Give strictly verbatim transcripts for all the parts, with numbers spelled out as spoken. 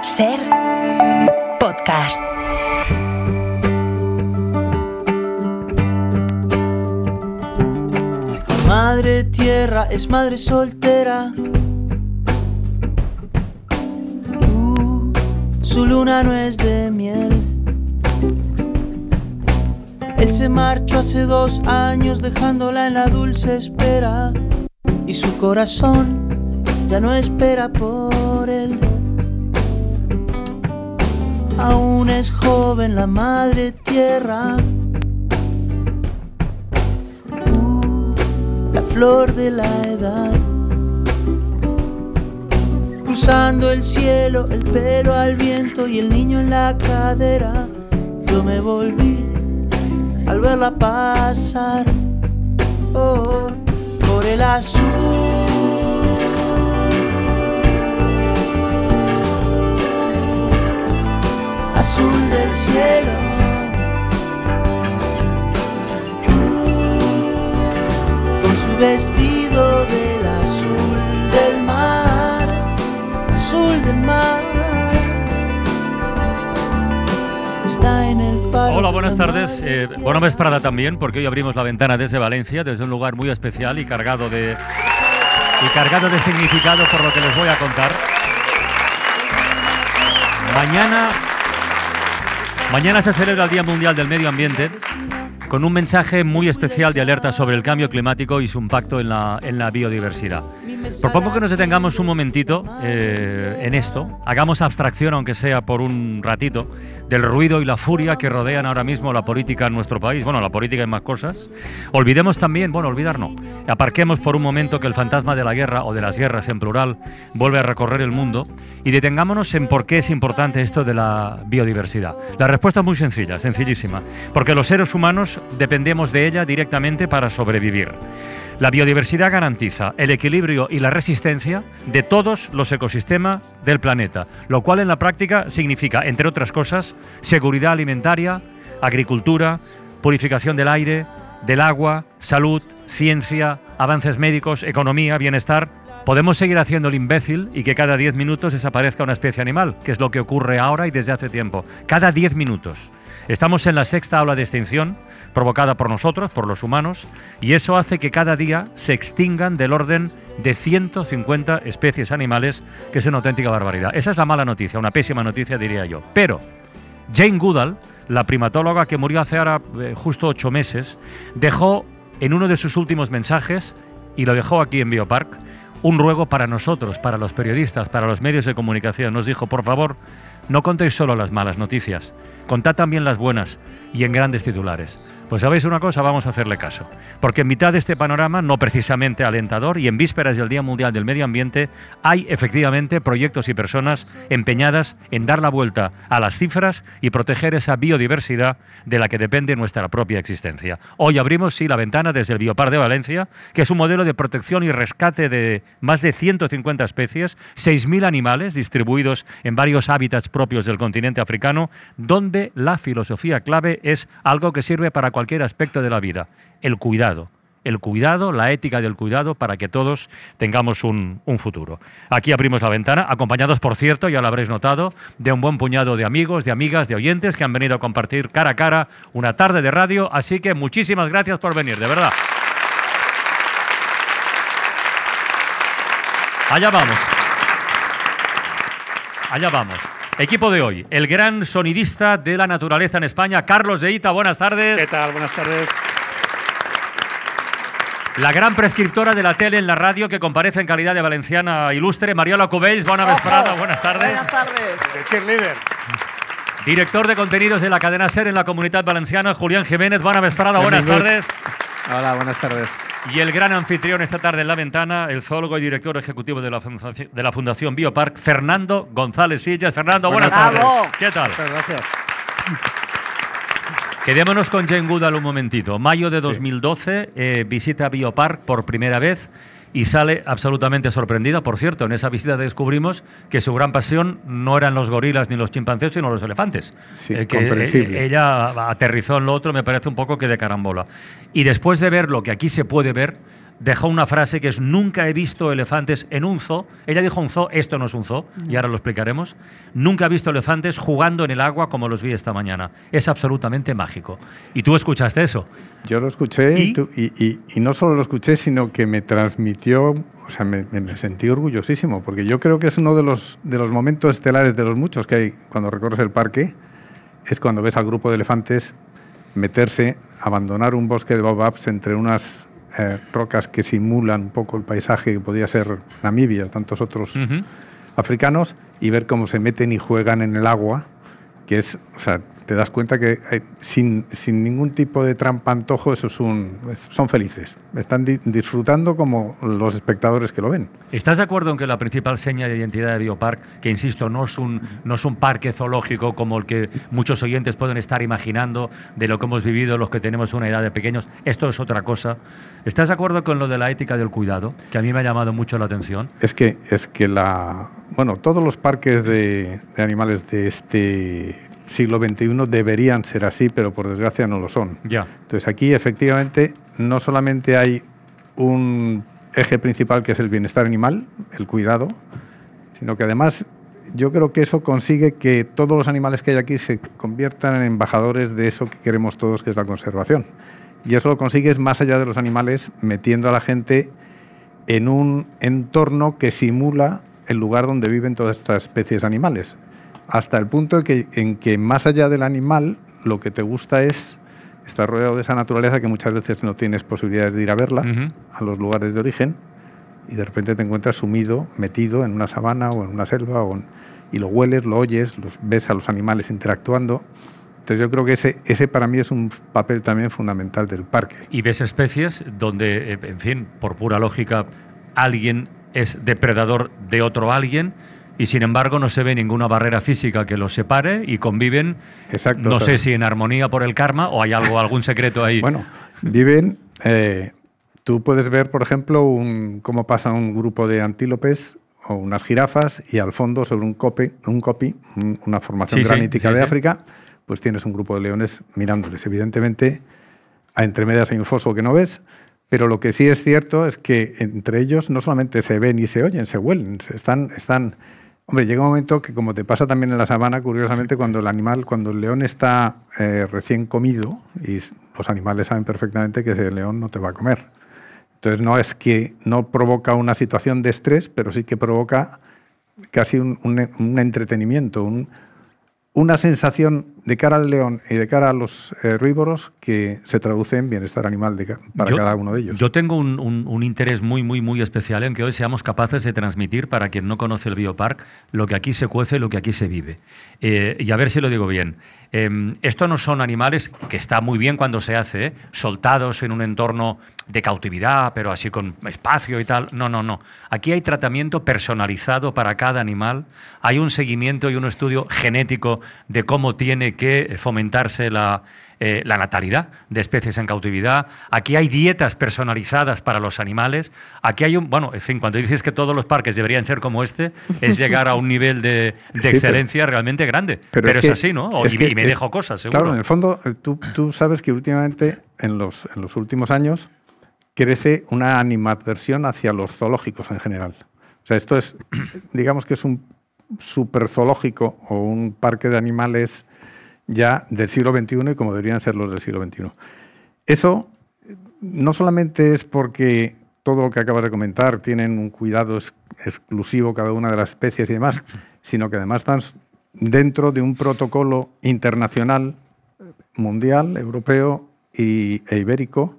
Ser podcast. Madre tierra es madre soltera. Uh, su luna no es de miel. Él se marchó hace dos años dejándola en la dulce espera. Y su corazón ya no espera por él. Aún es joven la madre tierra, uh, la flor de la edad. Cruzando el cielo, el pelo al viento y el niño en la cadera. Yo me volví al verla pasar, oh, por el azul. Azul del cielo, con su vestido del azul del mar, azul del mar. Está en el parque. Hola, buenas tardes. Eh, buena vesprada también, porque hoy abrimos la ventana desde Valencia, desde un lugar muy especial y cargado de y cargado de significado por lo que les voy a contar. Mañana. Mañana se celebra el Día Mundial del Medio Ambiente con un mensaje muy especial de alerta sobre el cambio climático y su impacto en la, en la biodiversidad. Propongo que nos detengamos un momentito eh, en esto, hagamos abstracción, aunque sea por un ratito, del ruido y la furia que rodean ahora mismo la política en nuestro país. Bueno, la política y más cosas. Olvidemos también, bueno, olvidar no, aparquemos por un momento que el fantasma de la guerra, o de las guerras en plural, vuelve a recorrer el mundo y detengámonos en por qué es importante esto de la biodiversidad. La respuesta es muy sencilla, sencillísima, porque los seres humanos dependemos de ella directamente para sobrevivir. La biodiversidad garantiza el equilibrio y la resistencia de todos los ecosistemas del planeta, lo cual en la práctica significa, entre otras cosas, seguridad alimentaria, agricultura, purificación del aire, del agua, salud, ciencia, avances médicos, economía, bienestar. Podemos seguir haciendo el imbécil y que cada diez minutos desaparezca una especie animal, que es lo que ocurre ahora y desde hace tiempo. Cada diez minutos. Estamos en la sexta ola de extinción, provocada por nosotros, por los humanos, y eso hace que cada día se extingan del orden de ciento cincuenta especies animales, que es una auténtica barbaridad. Esa es la mala noticia, una pésima noticia, diría yo. Pero Jane Goodall, la primatóloga que murió hace ahora eh, justo ocho meses, dejó en uno de sus últimos mensajes, y lo dejó aquí en Biopark, un ruego para nosotros, para los periodistas, para los medios de comunicación. Nos dijo, por favor, no contéis solo las malas noticias, contad también las buenas y en grandes titulares. Pues sabéis una cosa, vamos a hacerle caso. Porque en mitad de este panorama, no precisamente alentador, y en vísperas del Día Mundial del Medio Ambiente, hay efectivamente proyectos y personas empeñadas en dar la vuelta a las cifras y proteger esa biodiversidad de la que depende nuestra propia existencia. Hoy abrimos, sí, la ventana desde el Biopark de Valencia, que es un modelo de protección y rescate de más de ciento cincuenta especies, seis mil animales distribuidos en varios hábitats propios del continente africano, donde la filosofía clave es algo que sirve para cualquier aspecto de la vida, el cuidado. El cuidado, la ética del cuidado para que todos tengamos un, un futuro. Aquí abrimos la ventana, acompañados, por cierto, ya lo habréis notado, de un buen puñado de amigos, de amigas, de oyentes que han venido a compartir cara a cara una tarde de radio, así que muchísimas gracias por venir, de verdad. Allá vamos. Allá vamos. Equipo de hoy, el gran sonidista de la naturaleza en España, Carlos de Ita, buenas tardes. ¿Qué tal? Buenas tardes. La gran prescriptora de la tele en la radio, que comparece en calidad de valenciana ilustre, Mariola Cubells, buena vesprada, buenas tardes. Buenas tardes. Cheerleader. Director de contenidos de la cadena SER en la Comunitat Valenciana, Julián Jiménez, buena vesprada, buenas tardes. Hola, buenas tardes. Y el gran anfitrión esta tarde en la ventana, el zoólogo y director ejecutivo de la Fundación, de la Fundación Biopark, Fernando González Sillas. Fernando, buenas tardes. ¿Qué tal? Muchas gracias. Quedémonos con Jane Goodall un momentito. Mayo de dos mil doce, eh, visita Biopark por primera vez y sale absolutamente sorprendida. Por cierto, en esa visita descubrimos que su gran pasión no eran los gorilas ni los chimpancés, sino los elefantes. Sí, eh, que comprensible. eh, ella aterrizó en lo otro, me parece un poco que de carambola. Y después de ver lo que aquí se puede ver, dejó una frase que es: nunca he visto elefantes en un zoo. Ella dijo un zoo, esto no es un zoo, y ahora lo explicaremos. Nunca he visto elefantes jugando en el agua como los vi esta mañana. Es absolutamente mágico. ¿Y tú escuchaste eso? Yo lo escuché ¿Y? y, tú, y, y, y no solo lo escuché, sino que me transmitió, o sea, me, me sentí orgullosísimo, porque yo creo que es uno de los, de los momentos estelares, de los muchos que hay cuando recorres el parque, es cuando ves al grupo de elefantes meterse, abandonar un bosque de baobabs entre unas eh, rocas que simulan un poco el paisaje que podía ser Namibia o tantos otros uh-huh. africanos, y ver cómo se meten y juegan en el agua, que es, o sea, te das cuenta que eh, sin, sin ningún tipo de trampa antojo, eso es un, es, son felices. Están di disfrutando como los espectadores que lo ven. ¿Estás de acuerdo en que la principal seña de identidad de Biopark, que insisto, no es un, no es un parque zoológico como el que muchos oyentes pueden estar imaginando de lo que hemos vivido los que tenemos una edad de pequeños? Esto es otra cosa. ¿Estás de acuerdo con lo de la ética del cuidado, que a mí me ha llamado mucho la atención? Es que, es que la, bueno, todos los parques de, de animales de este siglo veintiuno deberían ser así, pero por desgracia no lo son. Ya. Entonces aquí efectivamente no solamente hay un eje principal que es el bienestar animal, el cuidado, sino que además yo creo que eso consigue que todos los animales que hay aquí se conviertan en embajadores de eso que queremos todos, que es la conservación. Y eso lo consigues más allá de los animales, metiendo a la gente en un entorno que simula el lugar donde viven todas estas especies animales. Hasta el punto en que, en que más allá del animal, lo que te gusta es estar rodeado de esa naturaleza que muchas veces no tienes posibilidades de ir a verla, uh-huh. a los lugares de origen, y de repente te encuentras sumido, metido en una sabana o en una selva, o en, y lo hueles, lo oyes, los, ves a los animales interactuando. Entonces yo creo que ese, ese para mí es un papel también fundamental del parque. Y ves especies donde, en fin, por pura lógica, alguien es depredador de otro alguien, y sin embargo no se ve ninguna barrera física que los separe y conviven. Exacto, no o sea, sé si en armonía por el karma o hay algo, algún secreto ahí. Bueno, viven... Eh, tú puedes ver, por ejemplo, un, cómo pasa un grupo de antílopes o unas jirafas, y al fondo, sobre un cope, un copi, un, una formación sí, granítica sí, sí, de sí. África, pues tienes un grupo de leones mirándoles. Evidentemente, a entre medias hay un foso que no ves, pero lo que sí es cierto es que entre ellos no solamente se ven y se oyen, se huelen, están... están Hombre, llega un momento que, como te pasa también en la sabana, curiosamente, cuando el animal, cuando el león está eh, recién comido, y los animales saben perfectamente que ese león no te va a comer. Entonces no es que no provoca una situación de estrés, pero sí que provoca casi un, un, un entretenimiento, un, una sensación de cara al león y de cara a los eh, herbívoros que se traduce en bienestar animal de, para yo, cada uno de ellos. Yo tengo un, un, un interés muy, muy, muy especial en que hoy seamos capaces de transmitir, para quien no conoce el Biopark, lo que aquí se cuece, lo que aquí se vive. Eh, y a ver si lo digo bien. Eh, esto no son animales, que está muy bien cuando se hace, ¿eh? soltados en un entorno de cautividad, pero así con espacio y tal. No, no, no. Aquí hay tratamiento personalizado para cada animal. Hay un seguimiento y un estudio genético de cómo tiene que fomentarse la, eh, la natalidad de especies en cautividad. Aquí hay dietas personalizadas para los animales. Aquí hay un... Bueno, en fin, cuando dices que todos los parques deberían ser como este, es llegar a un nivel de, de sí, excelencia pero, realmente grande. Pero, pero es, es, es así, ¿no? O, es y, que, y me eh, dejo cosas, seguro. Claro, en el fondo, tú, tú sabes que últimamente, en los, en los últimos años, crece una animadversión hacia los zoológicos en general. O sea, esto es, digamos que es un super zoológico o un parque de animales ya del siglo veintiuno y como deberían ser los del siglo veintiuno. Eso no solamente es porque todo lo que acabas de comentar tienen un cuidado ex exclusivo cada una de las especies y demás, sino que además están dentro de un protocolo internacional, mundial, europeo y, e ibérico,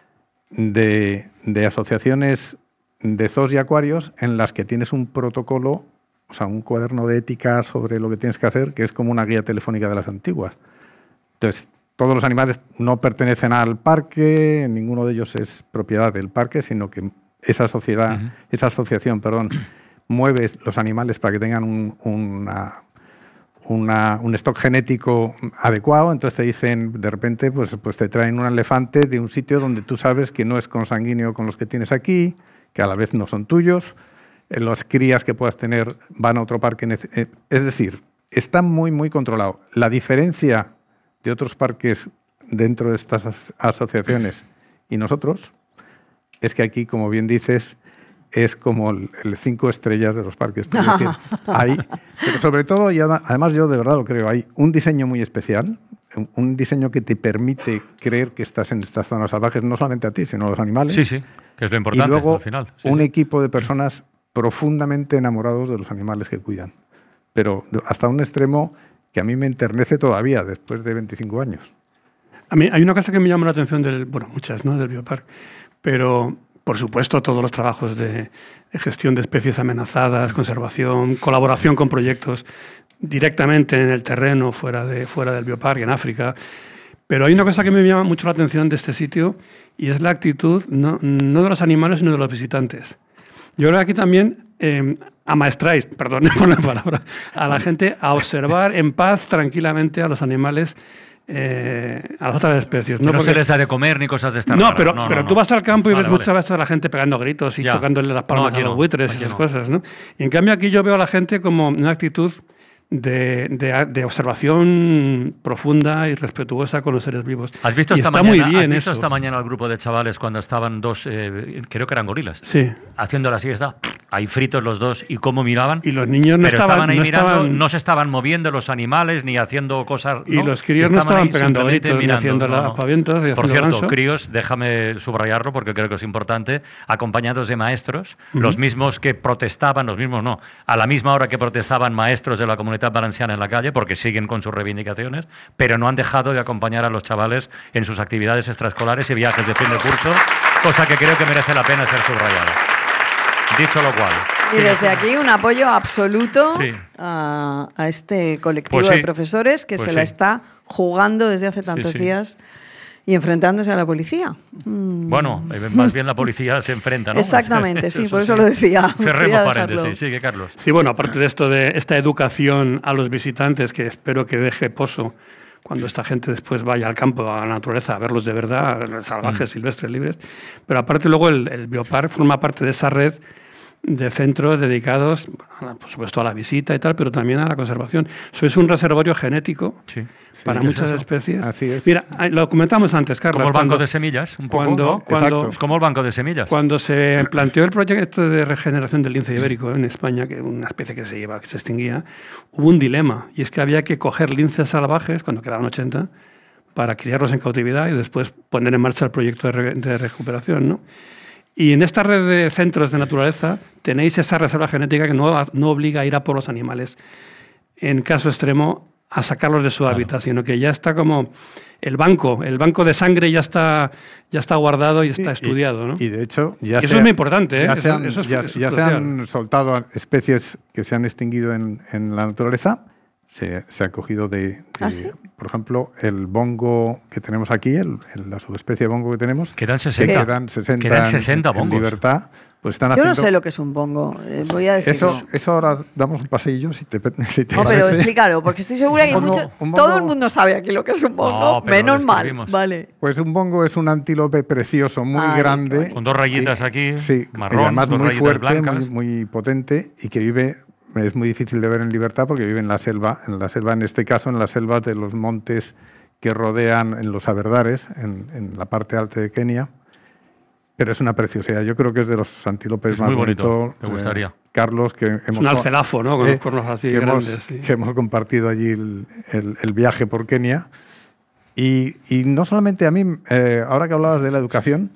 de, de asociaciones de zoos y acuarios en las que tienes un protocolo, o sea, un cuaderno de ética sobre lo que tienes que hacer, que es como una guía telefónica de las antiguas. Entonces, todos los animales no pertenecen al parque, ninguno de ellos es propiedad del parque, sino que esa sociedad, uh-huh. esa asociación, perdón, mueve los animales para que tengan un, una, una, un stock genético adecuado. Entonces te dicen, de repente, pues, pues te traen un elefante de un sitio donde tú sabes que no es consanguíneo con los que tienes aquí, que a la vez no son tuyos. Las crías que puedas tener van a otro parque. Es decir, está muy, muy controlado. La diferencia de otros parques dentro de estas asociaciones y nosotros es que aquí, como bien dices, es como el, el cinco estrellas de los parques. Es decir, hay, pero sobre todo, y además yo de verdad lo creo, hay un diseño muy especial, un, un diseño que te permite creer que estás en estas zonas salvajes, no solamente a ti, sino a los animales. Sí, sí, que es lo importante y luego, al final. Sí, un sí. equipo de personas profundamente enamorados de los animales que cuidan, pero hasta un extremo que a mí me enternece todavía, después de veinticinco años. A mí hay una cosa que me llama la atención, del, bueno, muchas, ¿no?, del Biopark, pero por supuesto todos los trabajos de, de gestión de especies amenazadas, conservación, colaboración con proyectos directamente en el terreno, fuera, de, fuera del Biopark, en África. Pero hay una cosa que me llama mucho la atención de este sitio y es la actitud no, no de los animales, sino de los visitantes. Yo creo que aquí también eh, amaestráis, perdón por la palabra, a la gente a observar en paz, tranquilamente, a los animales, Eh, a las otras especies. No, no no porque... se les ha de comer ni cosas de estas No, raras. pero, no, pero no, tú no. vas al campo y vale, ves vale. muchas veces a la gente pegando gritos y Ya. tocándole las palmas No, a los no, buitres y aquí esas no. cosas, ¿no? Y en cambio aquí yo veo a la gente como una actitud de, de, de observación profunda y respetuosa con los seres vivos. ¿Has visto, y esta está mañana, muy bien ¿has visto eso. esta mañana al grupo de chavales cuando estaban dos, eh, creo que eran gorilas, Sí. haciendo la siesta? Ahí fritos los dos y cómo miraban. Y los niños no Pero estaban, estaban ahí no mirando, estaban- no se estaban moviendo los animales ni haciendo cosas. Y ¿no? los críos no estaban ahí pegando simplemente gritos ni mirando, haciendo no, no. aspavientos y Por haciendo cierto, ganso. críos, déjame subrayarlo porque creo que es importante, acompañados de maestros, los mismos que protestaban, los mismos no, a la misma hora que protestaban maestros de la Comunitat Valenciana en la calle, porque siguen con sus reivindicaciones, pero no han dejado de acompañar a los chavales en sus actividades extraescolares y viajes de fin de curso, cosa que creo que merece la pena ser subrayada. Dicho lo cual. Y desde aquí un apoyo absoluto Sí. a, a este colectivo Pues sí. de profesores que Pues se sí. la está jugando desde hace tantos sí. días y enfrentándose a la policía. Mm. Bueno, eh, más bien la policía se enfrenta, ¿no? Exactamente, sí, por eso lo decía. Cerremos Quería paréntesis, dejarlo. sigue Carlos. Sí, bueno, aparte de esto, de esta educación a los visitantes, que espero que deje pozo cuando esta gente después vaya al campo, a la naturaleza, a verlos de verdad, salvajes, Mm. silvestres, libres. Pero aparte luego el, el Biopark forma parte de esa red de centros dedicados, bueno, por supuesto, a la visita y tal, pero también a la conservación. Sois un reservorio genético Sí. para es que es muchas eso. especies. Así es. Mira, lo comentamos antes, Carlos. Como el banco cuando- de semillas, un poco. cuando- ¿no? cuando- Exacto. Es como el banco de semillas. Cuando se planteó el proyecto de regeneración del lince ibérico en España, que es una especie que se lleva, que se extinguía, hubo un dilema, y es que había que coger linces salvajes, cuando quedaban ochenta, para criarlos en cautividad y después poner en marcha el proyecto de, re- de recuperación, ¿no? Y en esta red de centros de naturaleza tenéis esa reserva genética que no, no obliga a ir a por los animales, en caso extremo, a sacarlos de su Claro. hábitat, sino que ya está como el banco, el banco de sangre ya está, ya está guardado y Sí, está estudiado, ¿no? Y de hecho, ya Y eso se- es muy importante, ¿eh? Ya, Eso- se han, eso es- ya- eso es ya se crucial. han soltado especies que se han extinguido en, en la naturaleza. Se, se han cogido de, de, ¿Ah, sí? por ejemplo, el bongo que tenemos aquí, el, el- la subespecie de bongo que tenemos. Quedan que sesenta. quedan sesenta, Quedan en- sesenta en, bongos. libertad. Pues están Yo haciendo. no sé lo que es un bongo, eh, voy a decirlo. Eso, eso ahora damos un paseillo, si te, si te No, pero parece. explícalo, porque estoy segura que Un bongo- mucho- un bongo- todo el mundo sabe aquí lo que es un bongo, No, pero lo menos mal. describimos. Vale. Pues un bongo es un antílope precioso, muy Ay, qué grande. bonito. Con dos rayitas Y- aquí, sí, marrón, y además dos muy rayitas fuerte, blancas. muy, muy potente y que vive, es muy difícil de ver en libertad porque vive en la selva, en la selva, en este caso, en la selva de los montes que rodean en los Aberdares, en, en la parte alta de Kenia. Pero es una preciosidad. Yo creo que es de los antílopes Es más muy bonito, bonitos. me gustaría. Carlos, que hemos Es un alcelafo, ¿no? Con eh, los cuernos así que hemos, grandes. sí. que hemos compartido allí el, el- el viaje por Kenia. Y, y no solamente a mí, eh, ahora que hablabas de la educación,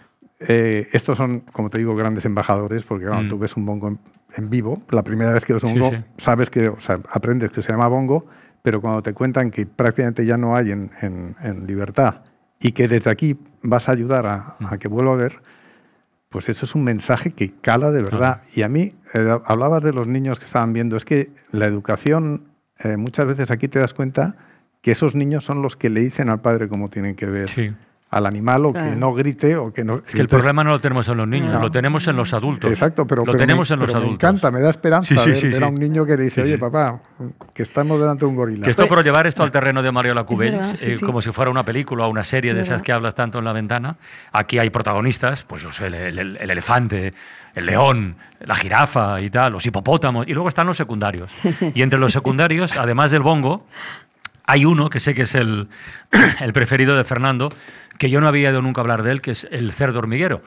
eh, estos son, como te digo, grandes embajadores, porque claro, Mm. tú ves un bongo en, en vivo, la primera vez que ves un Sí, bongo, sí. sabes que, o sea, aprendes que se llama bongo, pero cuando te cuentan que prácticamente ya no hay en, en- en libertad y que desde aquí vas a ayudar a, a que vuelva a ver, pues eso es un mensaje que cala de verdad. Y a mí, eh, hablabas de los niños que estaban viendo, es que la educación, eh, muchas veces aquí te das cuenta que esos niños son los que le dicen al padre cómo tienen que ver Sí. al animal o Claro. que no grite o que no... Es que el problema no lo tenemos en los niños, No. lo tenemos en los adultos. Exacto, pero, lo pero tenemos me, en los pero me adultos. encanta, me da esperanza Sí, sí, ver, sí, ver sí. a un niño que dice, Sí, oye, sí. papá, que estamos delante de un gorila. Que esto por llevar esto al terreno de Mario Lacubells, verdad, sí, eh, sí. como si fuera una película o una serie de Es esas verdad. que hablas tanto en la ventana, aquí hay protagonistas, pues yo sé, el, el- el elefante, el león, la jirafa y tal, los hipopótamos, y luego están los secundarios. Y entre los secundarios, además del bongo, Hay uno que sé que es el, el preferido de Fernando, que yo no había ido nunca a hablar de él, que es el cerdo hormiguero.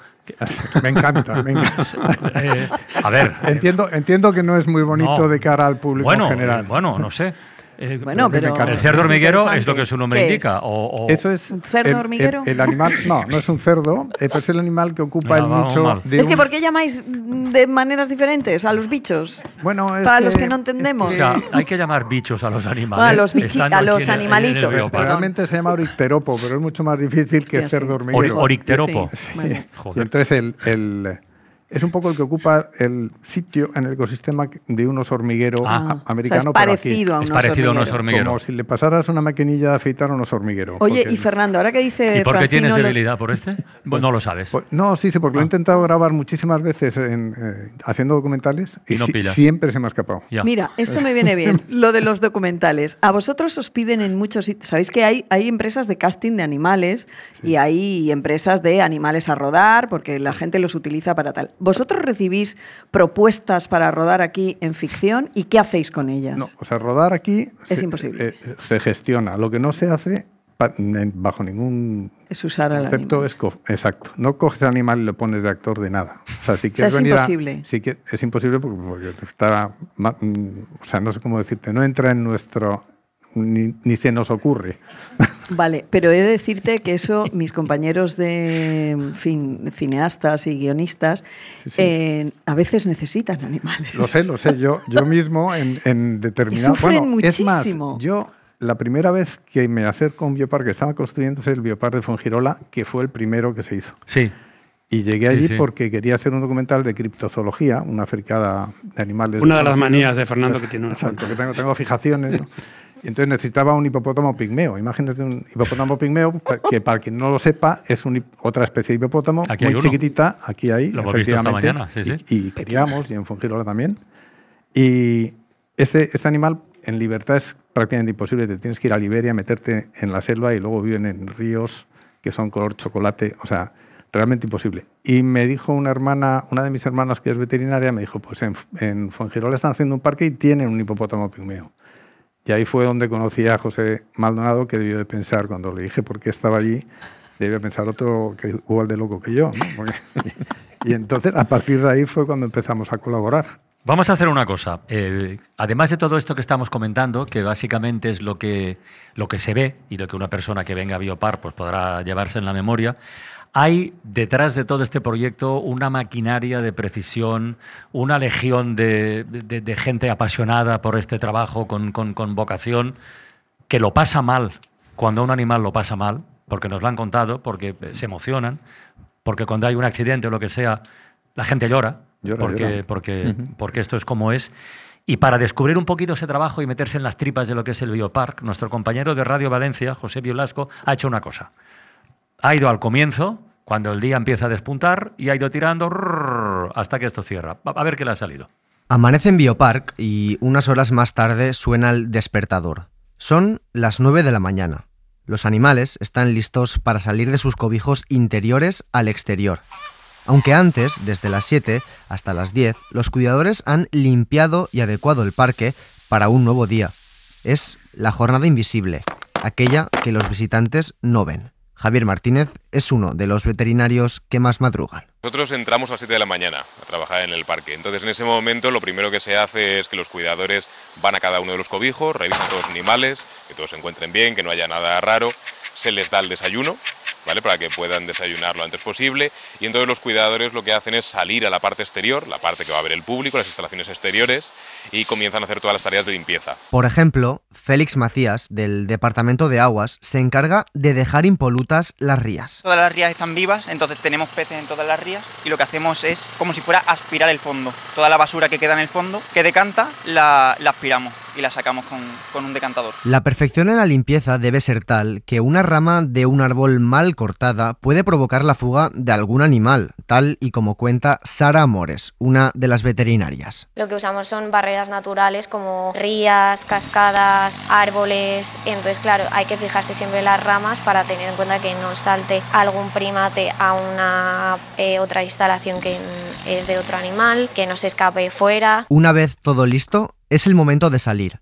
Me encanta, me encanta. Eh, a ver. Entiendo, entiendo que no es muy bonito no, de cara al público bueno, en general. Eh, bueno, no sé. Eh, bueno, pero el cerdo es hormiguero es lo que su nombre indica. Es? O, o Eso es ¿Un cerdo el, hormiguero? El, el animal, no, no es un cerdo, es el animal que ocupa Mira, el vamos nicho mal. de Es que un- ¿por qué llamáis de maneras diferentes a los bichos? Bueno, es Para los que- que no es entendemos. o sea, hay que llamar bichos a los animales. A los bichi- estando a los aquí en el- en el animalitos, bioparque. perdón. Realmente se llama oricteropo, pero es mucho más difícil que Hostia, cerdo sí. hormiguero. Ori- oricteropo. Sí, vale. Y Joder. entonces el, el- es un poco el que ocupa el sitio en el ecosistema de un oso hormiguero Ah. a- americano. O sea, es pero aquí. parecido a un Es parecido a un oso oso hormiguero. hormiguero. Como si le pasaras una maquinilla de afeitar a un oso hormiguero. Oye, porque- y Fernando, ahora que dice ¿Y por qué Francino tienes lo- debilidad por este? Bueno, no lo sabes. Pues, no, sí, sí, porque lo he Ah. intentado grabar muchísimas veces en, eh, haciendo documentales y, Y no si- pillas. siempre se me ha escapado. Ya. Mira, esto me viene bien, lo de los documentales. A vosotros os piden en muchos sitios, sabéis que hay, hay empresas de casting de animales y hay empresas de animales a rodar porque la gente los utiliza para tal. ¿Vosotros recibís propuestas para rodar aquí en ficción y qué hacéis con ellas? No, o sea, rodar aquí Es se, imposible. eh, se gestiona. Lo que no se hace pa- en- bajo ningún Es usar al concepto animal. es co- exacto. No coges al animal y lo pones de actor de nada. O sea, si sea, quieres es venir a- imposible. si que- es imposible porque, porque está, ma- mm, o sea, no sé cómo decirte, no entra en nuestro ni, ni se nos ocurre. Vale, pero he de decirte que eso mis compañeros de en fin, cineastas y guionistas Sí, sí. eh, a veces necesitan animales. Lo sé, lo sé. Yo, yo mismo en, en determinado... Y sufren bueno, es muchísimo. más, yo la primera vez que me acerco a un bioparque, estaba construyéndose el bioparque de Fuengirola, que fue el primero que se hizo. Sí. Y llegué Sí, allí sí. porque quería hacer un documental de criptozoología, una fricada de animales. Una de las desconocidos. manías de Fernando que tiene una Exacto, que tengo, tengo fijaciones. ¿no? Y entonces necesitaba un hipopótamo pigmeo. Imagínate un hipopótamo pigmeo, que para quien no lo sepa, es un, hip- otra especie de hipopótamo, Aquí muy hay uno. chiquitita, aquí hay, Lo hemos visto esta efectivamente. mañana, sí, sí. Y, y criamos, y en Fuengirola también. Y este, este animal en libertad es prácticamente imposible. Te tienes que ir a Liberia, meterte en la selva y luego viven en ríos que son color chocolate. O sea, realmente imposible. Y me dijo una hermana, una de mis hermanas que es veterinaria, me dijo, pues en, en Fuengirola están haciendo un parque y tienen un hipopótamo pigmeo. Y ahí fue donde conocí a José Maldonado, que debió de pensar, cuando le dije por qué estaba allí, debió pensar otro que igual de loco que yo. ¿no? Porque- y entonces, a partir de ahí fue cuando empezamos a colaborar. Vamos a hacer una cosa. Eh, además de todo esto que estamos comentando, que básicamente es lo que, lo que se ve y lo que una persona que venga a Biopar pues, podrá llevarse en la memoria, hay detrás de todo este proyecto una maquinaria de precisión, una legión de, de- de gente apasionada por este trabajo con, con- con vocación, que lo pasa mal cuando un animal lo pasa mal, porque nos lo han contado, porque se emocionan, porque cuando hay un accidente o lo que sea, la gente llora, Llora, porque, llora. porque, porque esto es como es. Y para descubrir un poquito ese trabajo y meterse en las tripas de lo que es el Biopark, nuestro compañero de Radio Valencia, José Biolasco, ha hecho una cosa. Ha ido al comienzo, cuando el día empieza a despuntar, y ha ido tirando rrrr, hasta que esto cierra. A a ver qué le ha salido. Amanece en Biopark y unas horas más tarde suena el despertador. Son las nueve de la mañana. Los animales están listos para salir de sus cobijos interiores al exterior. Aunque antes, desde las siete hasta las diez, los cuidadores han limpiado y adecuado el parque para un nuevo día. Es la jornada invisible, aquella que los visitantes no ven. Javier Martínez es uno de los veterinarios que más madrugan. Nosotros entramos a las siete de la mañana a trabajar en el parque. Entonces, en ese momento, lo primero que se hace es que los cuidadores van a cada uno de los cobijos, revisan todos los animales, que todos se encuentren bien, que no haya nada raro. Se les da el desayuno, ¿vale? Para que puedan desayunar lo antes posible. Y entonces los cuidadores lo que hacen es salir a la parte exterior, la parte que va a ver el público, las instalaciones exteriores, y comienzan a hacer todas las tareas de limpieza. Por ejemplo, Félix Macías, del Departamento de Aguas, se encarga de dejar impolutas las rías. Todas las rías están vivas, entonces tenemos peces en todas las rías y lo que hacemos es como si fuera aspirar el fondo. Toda la basura que queda en el fondo, que decanta, la, la aspiramos y la sacamos con, con un decantador. La perfección en la limpieza debe ser tal que una rama de un árbol mal cortada puede provocar la fuga de algún animal, tal y como cuenta Sara Amores, una de las veterinarias. Lo que usamos son barreras naturales como rías, cascadas, árboles. Entonces, claro, hay que fijarse siempre en las ramas para tener en cuenta que no salte algún primate a una eh, otra instalación que es de otro animal, que no se escape fuera. Una vez todo listo, es el momento de salir.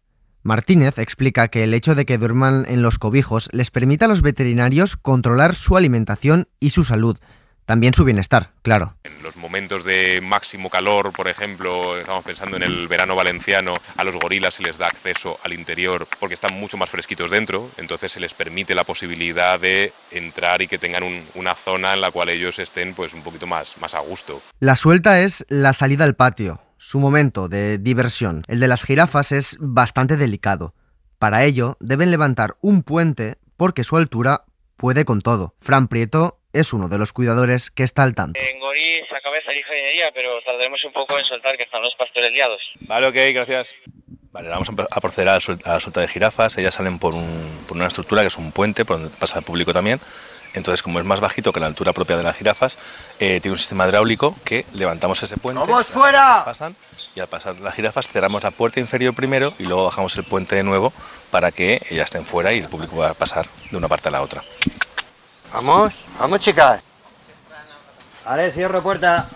Martínez explica que el hecho de que duerman en los cobijos les permite a los veterinarios controlar su alimentación y su salud, también su bienestar, claro. En los momentos de máximo calor, por ejemplo, estamos pensando en el verano valenciano, a los gorilas se les da acceso al interior porque están mucho más fresquitos dentro, entonces se les permite la posibilidad de entrar y que tengan un, una zona en la cual ellos estén pues un poquito más, más a gusto. La suelta es la salida al patio, su momento de diversión. El de las jirafas es bastante delicado. Para ello, deben levantar un puente porque su altura puede con todo. Fran Prieto es uno de los cuidadores que está al tanto. En Gorí esa cabeza de ingeniería, pero tardaremos un poco en soltar que están los pastores liados. Vale, ok, gracias. Vale, vamos a proceder a la suelta, a la suelta de jirafas. Ellas salen por, un, por una estructura que es un puente, por donde pasa el público también. Entonces, como es más bajito que la altura propia de las jirafas, eh, tiene un sistema hidráulico que levantamos ese puente. ¡Vamos fuera! Pasan, y al pasar las jirafas cerramos la puerta inferior primero y luego bajamos el puente de nuevo para que ellas estén fuera y el público pueda pasar de una parte a la otra. Vamos, vamos chicas. Vale, cierro puerta.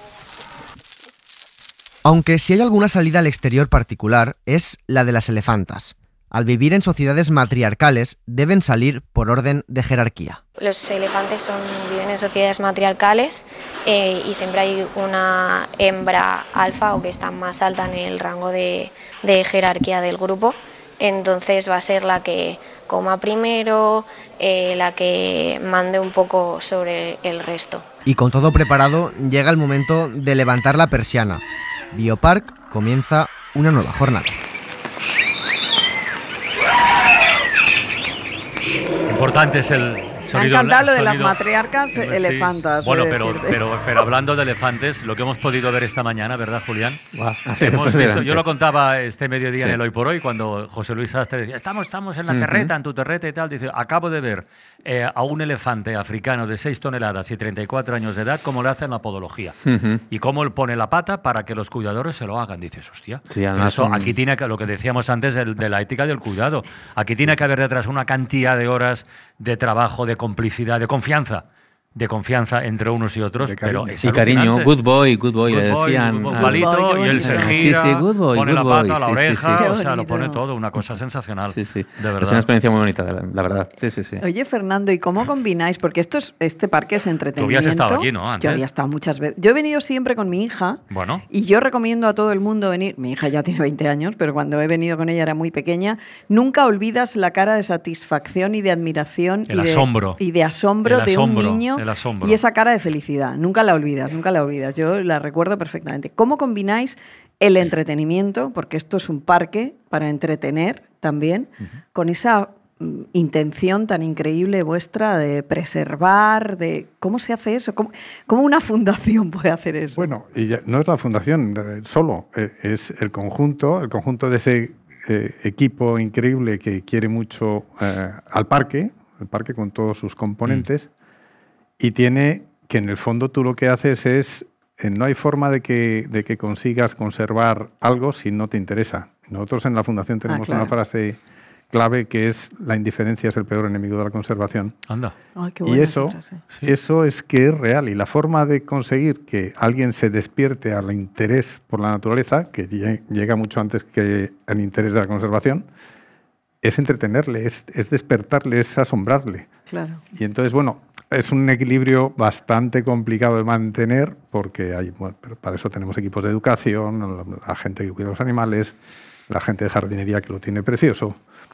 Aunque si hay alguna salida al exterior particular, es la de las elefantas. Al vivir en sociedades matriarcales, deben salir por orden de jerarquía. Los elefantes son, viven en sociedades matriarcales eh, y siempre hay una hembra alfa o que está más alta en el rango de, de jerarquía del grupo. Entonces va a ser la que coma primero, eh, la que mande un poco sobre el resto. Y con todo preparado, llega el momento de levantar la persiana. Biopark comienza una nueva jornada. Importante es el sonido. Me ha encantado lo de las sonido, matriarcas sí. elefantas. Bueno, eh, pero, pero, pero hablando de elefantes, lo que hemos podido ver esta mañana, ¿verdad, Julián? Wow. Hemos visto, yo lo contaba este mediodía sí. en el Hoy por Hoy, cuando José Luis Sastre decía, estamos, estamos en la terreta, uh-huh. en tu terreta y tal. Dice, acabo de ver eh, a un elefante africano de seis toneladas y treinta y cuatro años de edad, cómo le hacen la podología. Uh-huh. Y cómo él pone la pata para que los cuidadores se lo hagan. Dices, hostia, sí, eso, son... aquí tiene que, lo que decíamos antes de, de la ética del cuidado, aquí tiene que haber detrás una cantidad de horas de trabajo, de complicidad, de confianza, de confianza entre unos y otros, pero es y cariño, good boy, good boy, good le decían. Boy, un palito boy, y él se gira, sí, sí, good boy, pone good la boy, pata a la sí, oreja, sí, sí. o sea, lo pone todo, una cosa sensacional. Sí, sí. De verdad. Es una experiencia muy bonita, la, la verdad. Sí, sí, sí. Oye, Fernando, ¿y cómo combináis? Porque esto es, este parque es entretenimiento. Tú habías estado aquí, ¿no? Antes. Yo había estado muchas veces. Yo he venido siempre con mi hija. Bueno. Y yo recomiendo a todo el mundo venir. Mi hija ya tiene veinte años, pero cuando he venido con ella era muy pequeña. Nunca olvidas la cara de satisfacción y de admiración el y, de, asombro. y de asombro el de asombro, un niño el asombro. y esa cara de felicidad. Nunca la olvidas, nunca la olvidas. Yo la recuerdo perfectamente. ¿Cómo combináis el entretenimiento, porque esto es un parque para entretener también, uh-huh. con esa mm, intención tan increíble vuestra de preservar, de cómo se hace eso? ¿Cómo, cómo una fundación puede hacer eso? Bueno, y ya, no es la fundación eh, solo, eh, es el conjunto, el conjunto de ese eh, equipo increíble que quiere mucho eh, al parque, el parque con todos sus componentes, mm. y tiene que en el fondo tú lo que haces es, eh, no hay forma de que, de que consigas conservar algo si no te interesa. Nosotros en la Fundación tenemos ah, claro. una frase clave que es la indiferencia es el peor enemigo de la conservación. Anda. Ay, qué y eso, frase. Sí. eso es que es real. Y la forma de conseguir que alguien se despierte al interés por la naturaleza, que llega mucho antes que el interés de la conservación, es entretenerle, es, es despertarle, es asombrarle. Claro. Y entonces, bueno, es un equilibrio bastante complicado de mantener porque hay, bueno, pero para eso tenemos equipos de educación, la gente que cuida los animales, la gente de jardinería que lo tiene precioso.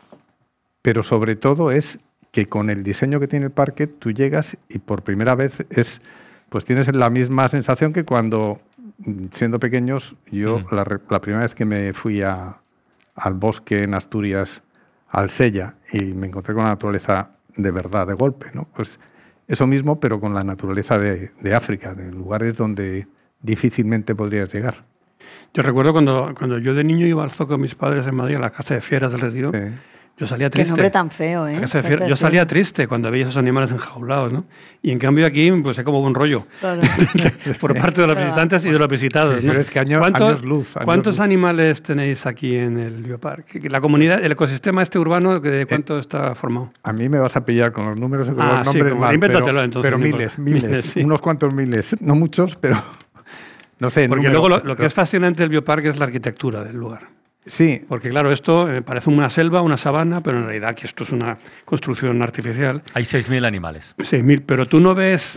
Pero sobre todo es que con el diseño que tiene el parque tú llegas y por primera vez es, pues tienes la misma sensación que cuando, siendo pequeños, yo mm. la, la primera vez que me fui a, al bosque en Asturias, al Sella, y me encontré con la naturaleza de verdad, de golpe, ¿no? Pues eso mismo, pero con la naturaleza de, de África, de lugares donde difícilmente podrías llegar. Yo recuerdo cuando, cuando yo de niño iba al zoo con mis padres en Madrid, a la Casa de Fieras del Retiro, sí. yo salía triste. Qué nombre tan feo, ¿eh? Casa de Fieras, yo salía triste cuando veía esos animales enjaulados, ¿no? Y en cambio aquí, pues es como un rollo. Claro. Por parte de los visitantes y de los visitados. Sí, ¿no? Pero es que año, ¿Cuántos, años luz. Años ¿Cuántos luz. animales tenéis aquí en el bioparque? La comunidad, el ecosistema este urbano, ¿de cuánto eh, está formado? A mí me vas a pillar con los números y con ah, los nombres sí, mal, invéntatelo, pero, entonces, pero no miles, miles, miles, sí. unos cuantos miles, no muchos, pero no sé. Porque número, luego lo, lo pero... que es fascinante del bioparque es la arquitectura del lugar. Sí. Porque claro, esto eh, parece una selva, una sabana, pero en realidad que esto es una construcción artificial. Hay seis mil animales. seis mil, pero tú no ves...